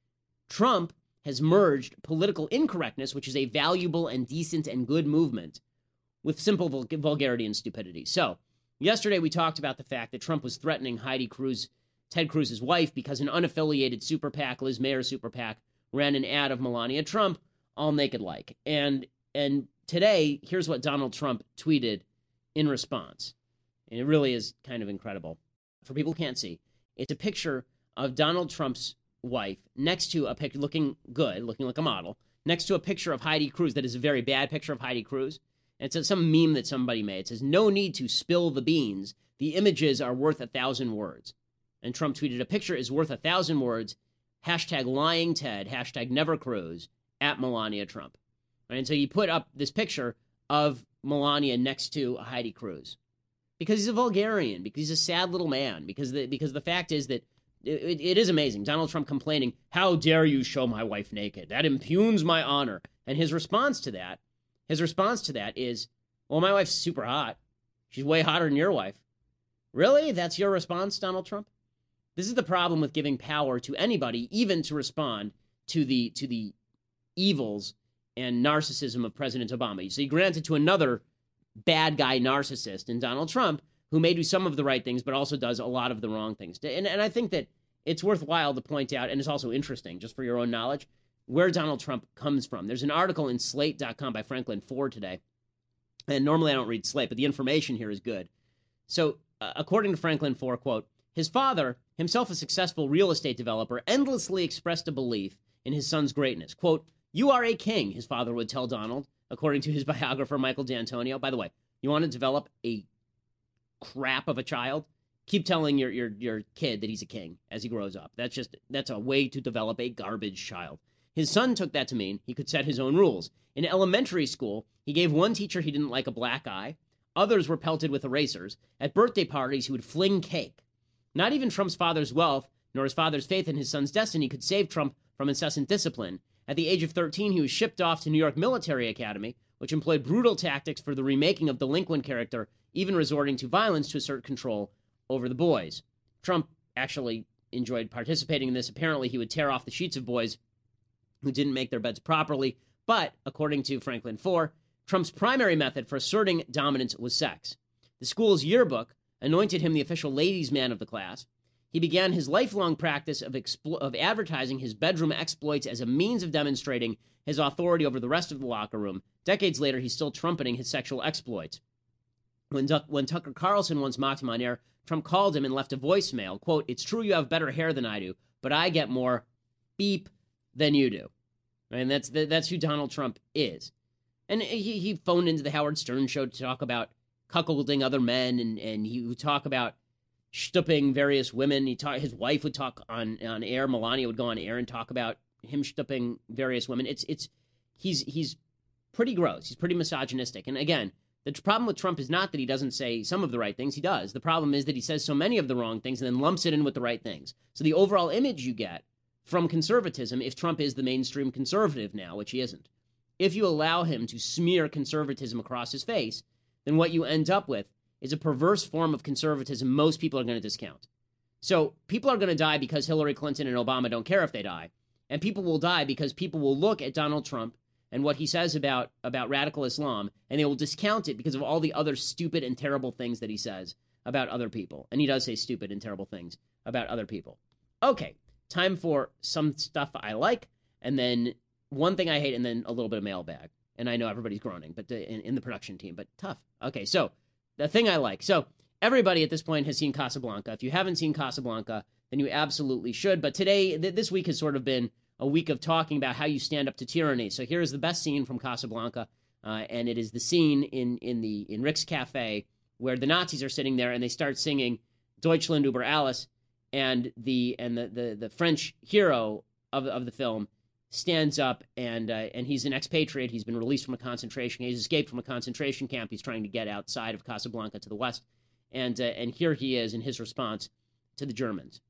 Speaker 1: Trump has merged political incorrectness, which is a valuable and decent and good movement, with simple vul- vulgarity and stupidity. So, yesterday we talked about the fact that Trump was threatening Heidi Cruz, Ted Cruz's wife, because an unaffiliated super PAC, Liz Mayer super PAC, ran an ad of Melania Trump all naked like. And and today, here's what Donald Trump tweeted in response. And it really is kind of incredible. For people who can't see, it's a picture of Donald Trump's wife next to a picture looking good, looking like a model, next to a picture of Heidi Cruz that is a very bad picture of Heidi Cruz. And it's some meme that somebody made. It says, "No need to spill the beans. The images are worth a thousand words." And Trump tweeted, "A picture is worth a thousand words. Hashtag lying Ted, hashtag never Cruz, at Melania Trump." Right? And so he put up this picture of Melania next to Heidi Cruz because he's a vulgarian, because he's a sad little man, because the, because the fact is that it, it is amazing. Donald Trump complaining, "How dare you show my wife naked? That impugns my honor." And his response to that, his response to that is, "Well, my wife's super hot. She's way hotter than your wife." Really? That's your response, Donald Trump? This is the problem with giving power to anybody, even to respond to the to the evils and narcissism of President Obama. So you grant it to another bad guy narcissist in Donald Trump, who may do some of the right things, but also does a lot of the wrong things. And, and I think that it's worthwhile to point out, and it's also interesting, just for your own knowledge, where Donald Trump comes from. There's an article in Slate dot com by Franklin Ford today. And normally I don't read Slate, but the information here is good. So uh, according to Franklin Ford, quote, "His father, himself a successful real estate developer, endlessly expressed a belief in his son's greatness. Quote, 'You are a king,' his father would tell Donald, according to his biographer, Michael D'Antonio. By the way, you want to develop a crap of a child? Keep telling your, your, your kid that he's a king as he grows up. That's just, that's a way to develop a garbage child. His son took that to mean he could set his own rules. In elementary school, he gave one teacher he didn't like a black eye. Others were pelted with erasers. At birthday parties, he would fling cake. Not even Trump's father's wealth, nor his father's faith in his son's destiny could save Trump from incessant discipline. At the age of thirteen, he was shipped off to New York Military Academy, which employed brutal tactics for the remaking of delinquent character, even resorting to violence to assert control over the boys. Trump actually enjoyed participating in this. Apparently, he would tear off the sheets of boys who didn't make their beds properly. But, according to Franklin Ford, Trump's primary method for asserting dominance was sex. The school's yearbook anointed him the official ladies' man of the class. He began his lifelong practice of, explo- of advertising his bedroom exploits as a means of demonstrating his authority over the rest of the locker room. Decades later, he's still trumpeting his sexual exploits. When, Duck- when Tucker Carlson once mocked him on air, Trump called him and left a voicemail. Quote, "It's true you have better hair than I do, but I get more beep than you do." And that's that's who Donald Trump is. And he, he phoned into the Howard Stern show to talk about cuckolding other men, and, and he would talk about shtupping various women. He talk, his wife would talk on, on air. Melania would go on air and talk about him shtupping various women. It's it's he's he's pretty gross. He's pretty misogynistic. And again, the problem with Trump is not that he doesn't say some of the right things. He does. The problem is that he says so many of the wrong things and then lumps it in with the right things. So the overall image you get from conservatism, if Trump is the mainstream conservative now, which he isn't, if you allow him to smear conservatism across his face, then what you end up with is a perverse form of conservatism most people are going to discount. So people are going to die because Hillary Clinton and Obama don't care if they die. And people will die because people will look at Donald Trump and what he says about, about radical Islam, and they will discount it because of all the other stupid and terrible things that he says about other people. And he does say stupid and terrible things about other people. Okay, time for some stuff I like, and then one thing I hate, and then a little bit of mailbag. And I know everybody's groaning, but in, in the production team, but tough. Okay, so the thing I like. So everybody at this point has seen Casablanca. If you haven't seen Casablanca, then you absolutely should. But today, th- this week has sort of been a week of talking about how you stand up to tyranny. So here is the best scene from Casablanca, uh, and it is the scene in in the in Rick's Cafe where the Nazis are sitting there and they start singing Deutschland über alles, and the and the the, the French hero of of the film stands up, and uh, and he's an expatriate. He's been released from a concentration. He's escaped from a concentration camp. He's trying to get outside of Casablanca to the west, and uh, and here he is in his response to the Germans.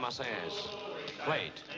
Speaker 9: Marseillaise. Play it.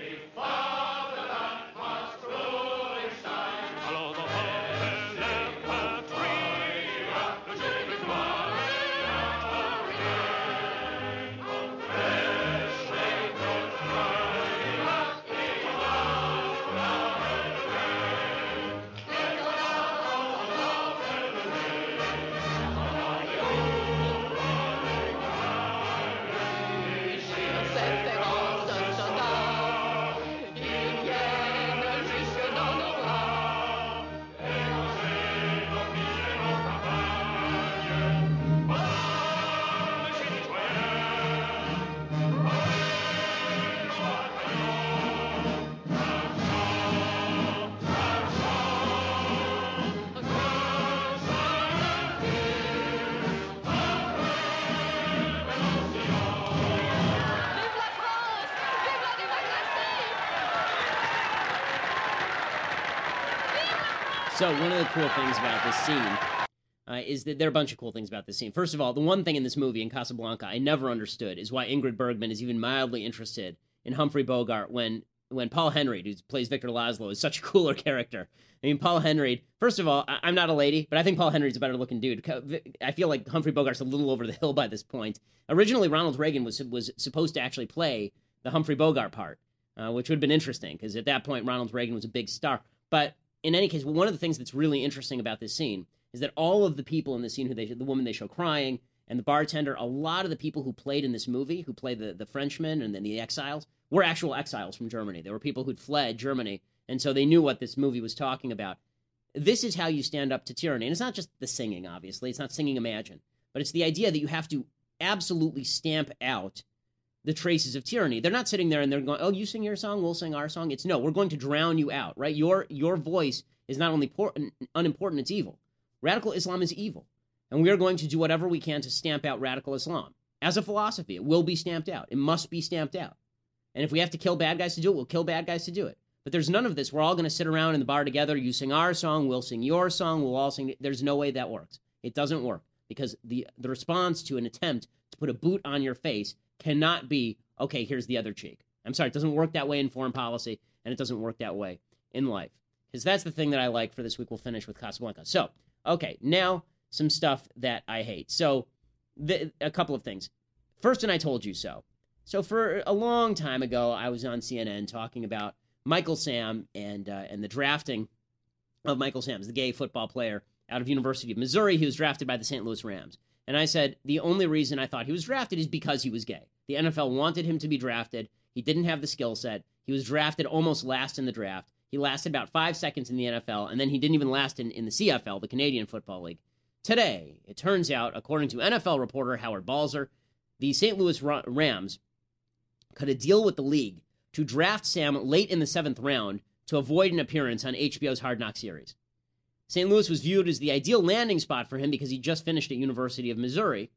Speaker 1: So one of the cool things about this scene uh, is that there are a bunch of cool things about this scene. First of all, the one thing in this movie, in Casablanca, I never understood is why Ingrid Bergman is even mildly interested in Humphrey Bogart when when Paul Henreid, who plays Victor Laszlo, is such a cooler character. I mean, Paul Henreid, first of all, I- I'm not a lady, but I think Paul Henreid's a better-looking dude. I feel like Humphrey Bogart's a little over the hill by this point. Originally, Ronald Reagan was was supposed to actually play the Humphrey Bogart part, uh, which would have been interesting, because at that point, Ronald Reagan was a big star. But in any case, one of the things that's really interesting about this scene is that all of the people in the scene, who they, the woman they show crying, and the bartender, a lot of the people who played in this movie, who played the, the Frenchmen and then the exiles, were actual exiles from Germany. They were people who'd fled Germany, and so they knew what this movie was talking about. This is how you stand up to tyranny. And it's not just the singing, obviously. It's not singing Imagine. But it's the idea that you have to absolutely stamp out the traces of tyranny. They're not sitting there and they're going, oh, you sing your song, we'll sing our song. It's no, we're going to drown you out, right? Your your voice is not only por- unimportant, it's evil. Radical Islam is evil. And we are going to do whatever we can to stamp out radical Islam. As a philosophy, it will be stamped out. It must be stamped out. And if we have to kill bad guys to do it, we'll kill bad guys to do it. But there's none of this. We're all going to sit around in the bar together. You sing our song, we'll sing your song, we'll all sing. There's no way that works. It doesn't work. Because the, the response to an attempt to put a boot on your face cannot be, okay, here's the other cheek. I'm sorry, it doesn't work that way in foreign policy, and it doesn't work that way in life. Because that's the thing that I like for this week. We'll finish with Casablanca. So, okay, now some stuff that I hate. So, the, a couple of things. First, and I told you so. So, for a long time ago, I was on C N N talking about Michael Sam and uh, and the drafting of Michael Sam, the gay football player out of University of Missouri. He was drafted by the Saint Louis Rams. And I said, the only reason I thought he was drafted is because he was gay. The N F L wanted him to be drafted. He didn't have the skill set. He was drafted almost last in the draft. He lasted about five seconds in the N F L, and then he didn't even last in, in the C F L, the Canadian Football League. Today, it turns out, according to N F L reporter Howard Balzer, the Saint Louis Rams cut a deal with the league to draft Sam late in the seventh round to avoid an appearance on H B O's Hard Knock series. Saint Louis was viewed as the ideal landing spot for him because he just finished at University of Missouri.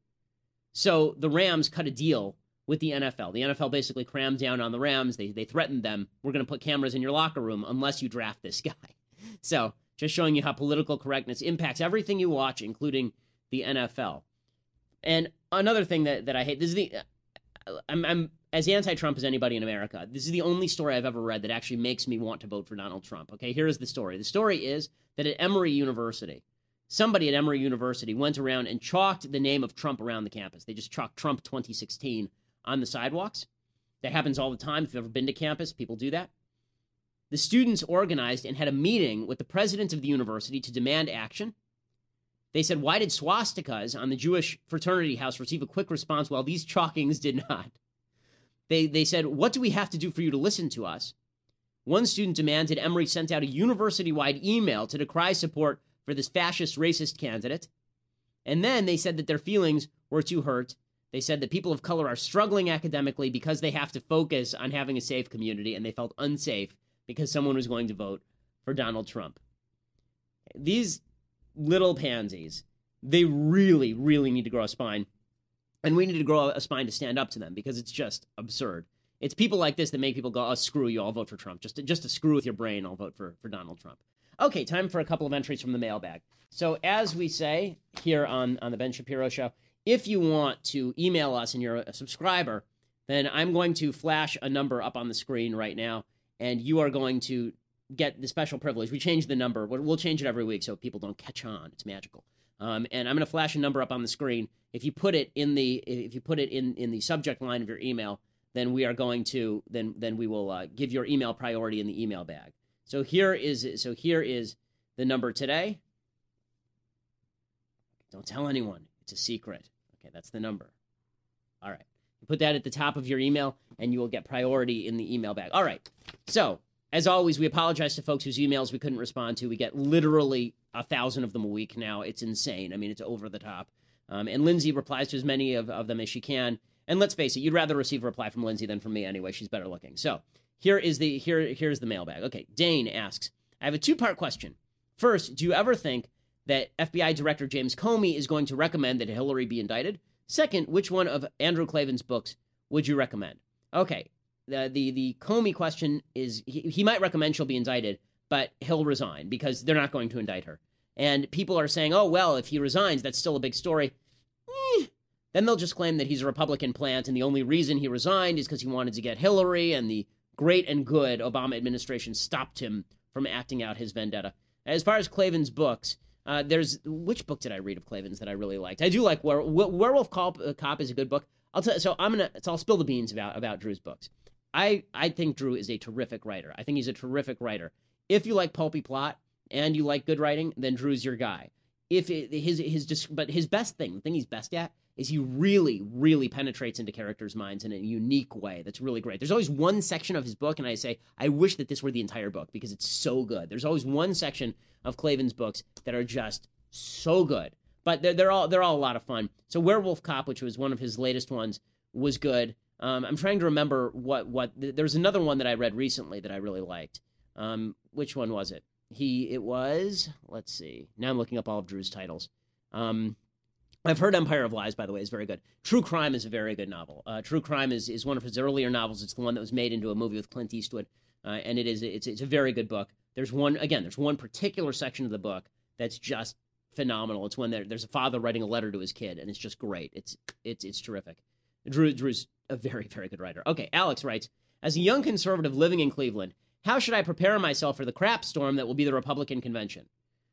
Speaker 1: So the Rams cut a deal with the N F L. The N F L basically crammed down on the Rams. They they threatened them, we're going to put cameras in your locker room unless you draft this guy. So just showing you how political correctness impacts everything you watch, including the N F L. And another thing that, that I hate, this is the, I'm, I'm as anti-Trump as anybody in America. This is the only story I've ever read that actually makes me want to vote for Donald Trump. Okay, here is the story. The story is that at Emory University, somebody at Emory University went around and chalked the name of Trump around the campus. They just chalked Trump twenty sixteen on the sidewalks. That happens all the time. If you've ever been to campus, people do that. The students organized and had a meeting with the president of the university to demand action. They said, why did swastikas on the Jewish fraternity house receive a quick response while these chalkings did not? They, they said, what do we have to do for you to listen to us? One student demanded Emory sent out a university-wide email to decry support for this fascist racist candidate. And then they said that their feelings were too hurt. They said that people of color are struggling academically because they have to focus on having a safe community, and they felt unsafe because someone was going to vote for Donald Trump. These little pansies, they really, really need to grow a spine. And we need to grow a spine to stand up to them because it's just absurd. It's people like this that make people go, oh, screw you, I'll vote for Trump. Just to, just to screw with your brain, I'll vote for, for Donald Trump. Okay, time for a couple of entries from the mailbag. So as we say here on, on the Ben Shapiro Show, if you want to email us and you're a subscriber, then I'm going to flash a number up on the screen right now, and you are going to get the special privilege. We change the number. We'll change it every week so people don't catch on. It's magical. Um, and I'm going to flash a number up on the screen. If you put it in the if you put it in, in the subject line of your email, then we are going to then then we will uh, give your email priority in the email bag. So here is so here is the number today. Don't tell anyone. It's a secret. Okay, that's the number. All right. You put that at the top of your email, and you will get priority in the email bag. All right. So, as always, we apologize to folks whose emails we couldn't respond to. We get literally a thousand of them a week now. It's insane. I mean, it's over the top. Um, and Lindsay replies to as many of, of them as she can. And let's face it, you'd rather receive a reply from Lindsay than from me anyway. She's better looking. So, here is the here here's the mailbag. Okay, Dane asks, I have a two-part question. First, do you ever think that F B I Director James Comey is going to recommend that Hillary be indicted? Second, which one of Andrew Klavan's books would you recommend? Okay, the the, the Comey question is, he, he might recommend she'll be indicted, but he'll resign because they're not going to indict her. And people are saying, oh, well, if he resigns, that's still a big story. Eh. Then they'll just claim that he's a Republican plant, and the only reason he resigned is because he wanted to get Hillary, and the great and good Obama administration stopped him from acting out his vendetta. As far as Klavan's books, Uh, there's which book did I read of Klavan's that I really liked? I do like Were, Werewolf Cop, uh, Cop is a good book. I'll tell so I'm gonna so I'll spill the beans about about Drew's books. I I think Drew is a terrific writer. I think he's a terrific writer. If you like pulpy plot and you like good writing, then Drew's your guy. If it, his his but his best thing, the thing he's best at, is he really really penetrates into characters' minds in a unique way that's really great. There's always one section of his book, and I say I wish that this were the entire book because it's so good. There's always one section of Klavan's books that are just so good, but they're, they're all they're all a lot of fun. So Werewolf Cop, which was one of his latest ones, was good. Um, I'm trying to remember what what there's another one that I read recently that I really liked. Um, which one was it? He it was let's see. Now I'm looking up all of Drew's titles. Um, I've heard Empire of Lies, by the way, is very good. True Crime is a very good novel. Uh, True Crime is is one of his earlier novels. It's the one that was made into a movie with Clint Eastwood, uh, and it is it's it's a very good book. There's one, again, there's one particular section of the book that's just phenomenal. It's when there, there's a father writing a letter to his kid, and it's just great. It's it's it's terrific. Drew Drew's a very, very good writer. Okay, Alex writes, as a young conservative living in Cleveland, how should I prepare myself for the crap storm that will be the Republican convention?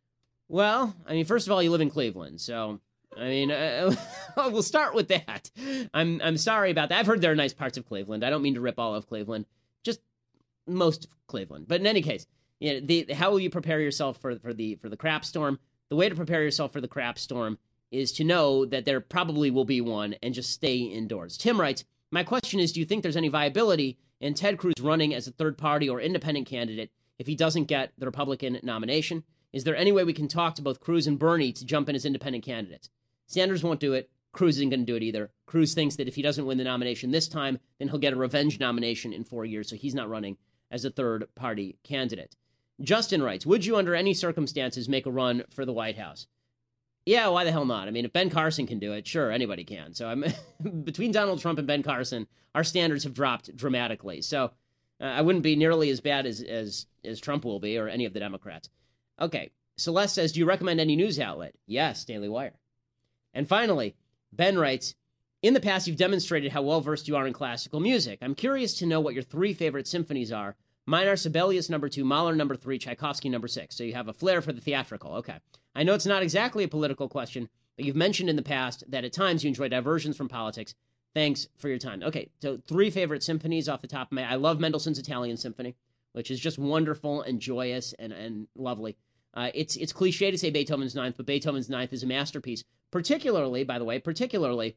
Speaker 1: Well, I mean, first of all, you live in Cleveland, so, I mean, uh, we'll start with that. I'm I'm sorry about that. I've heard there are nice parts of Cleveland. I don't mean to rip all of Cleveland, just most of Cleveland. But in any case, you know, the, how will you prepare yourself for, for the for the crap storm? The way to prepare yourself for the crap storm is to know that there probably will be one and just stay indoors. Tim writes, my question is, do you think there's any viability in Ted Cruz running as a third party or independent candidate if he doesn't get the Republican nomination? Is there any way we can talk to both Cruz and Bernie to jump in as independent candidates? Sanders won't do it. Cruz isn't going to do it either. Cruz thinks that if he doesn't win the nomination this time, then he'll get a revenge nomination in four years, so he's not running as a third party candidate. Justin writes, would you under any circumstances make a run for the White House? Yeah, why the hell not? I mean, if Ben Carson can do it, sure, anybody can. So I'm between Donald Trump and Ben Carson, our standards have dropped dramatically. So uh, I wouldn't be nearly as bad as, as, as Trump will be or any of the Democrats. Okay, Celeste says, do you recommend any news outlet? Yes, Daily Wire. And finally, Ben writes, in the past, you've demonstrated how well-versed you are in classical music. I'm curious to know what your three favorite symphonies are. Mine are Sibelius number two, Mahler number three, Tchaikovsky number six. So you have a flair for the theatrical. Okay. I know it's not exactly a political question, but you've mentioned in the past that at times you enjoy diversions from politics. Thanks for your time. Okay, so three favorite symphonies off the top of my head. I love Mendelssohn's Italian Symphony, which is just wonderful and joyous and, and lovely. Uh, it's it's cliche to say Beethoven's Ninth, but Beethoven's Ninth is a masterpiece. Particularly, by the way, particularly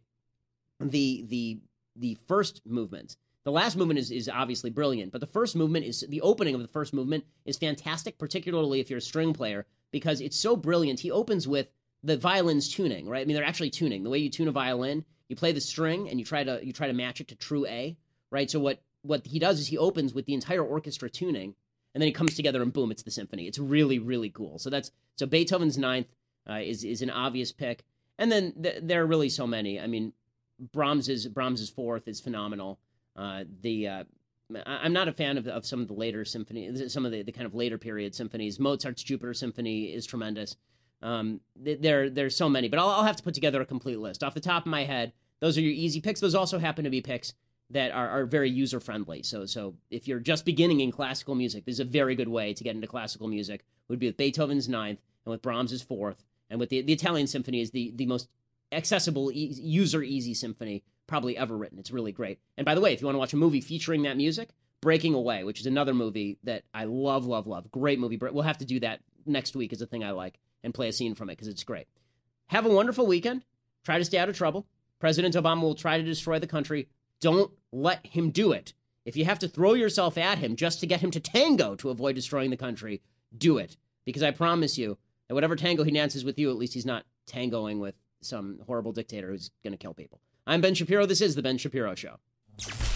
Speaker 1: the the the first movement. The last movement is, is obviously brilliant, but the first movement is, the opening of the first movement is fantastic, particularly if you're a string player, because it's so brilliant. He opens with the violin's tuning, right? I mean, they're actually tuning. The way you tune a violin, you play the string and you try to you try to match it to true A, right? So what, what he does is he opens with the entire orchestra tuning, and then it comes together and boom, it's the symphony. It's really, really cool. So that's so Beethoven's Ninth uh, is is an obvious pick. And then th- there are really so many. I mean, Brahms's Brahms's Fourth is phenomenal. Uh, the uh, I'm not a fan of, of some of the later symphonies, some of the, the kind of later period symphonies. Mozart's Jupiter Symphony is tremendous. Um, there there's so many, but I'll, I'll have to put together a complete list. Off the top of my head, those are your easy picks. Those also happen to be picks that are, are very user-friendly. So so if you're just beginning in classical music, this is a very good way to get into classical music. It would be with Beethoven's Ninth and with Brahms's Fourth, and with the, the Italian Symphony is the, the most accessible, e- user-easy symphony probably ever written. It's really great. And by the way, if you want to watch a movie featuring that music, Breaking Away, which is another movie that I love, love, love. Great movie. We'll have to do that next week as a thing I like and play a scene from it because it's great. Have a wonderful weekend. Try to stay out of trouble. President Obama will try to destroy the country. Don't let him do it. If you have to throw yourself at him just to get him to tango to avoid destroying the country, do it. Because I promise you that whatever tango he dances with you, at least he's not tangoing with some horrible dictator who's going to kill people. I'm Ben Shapiro. This is The Ben Shapiro Show.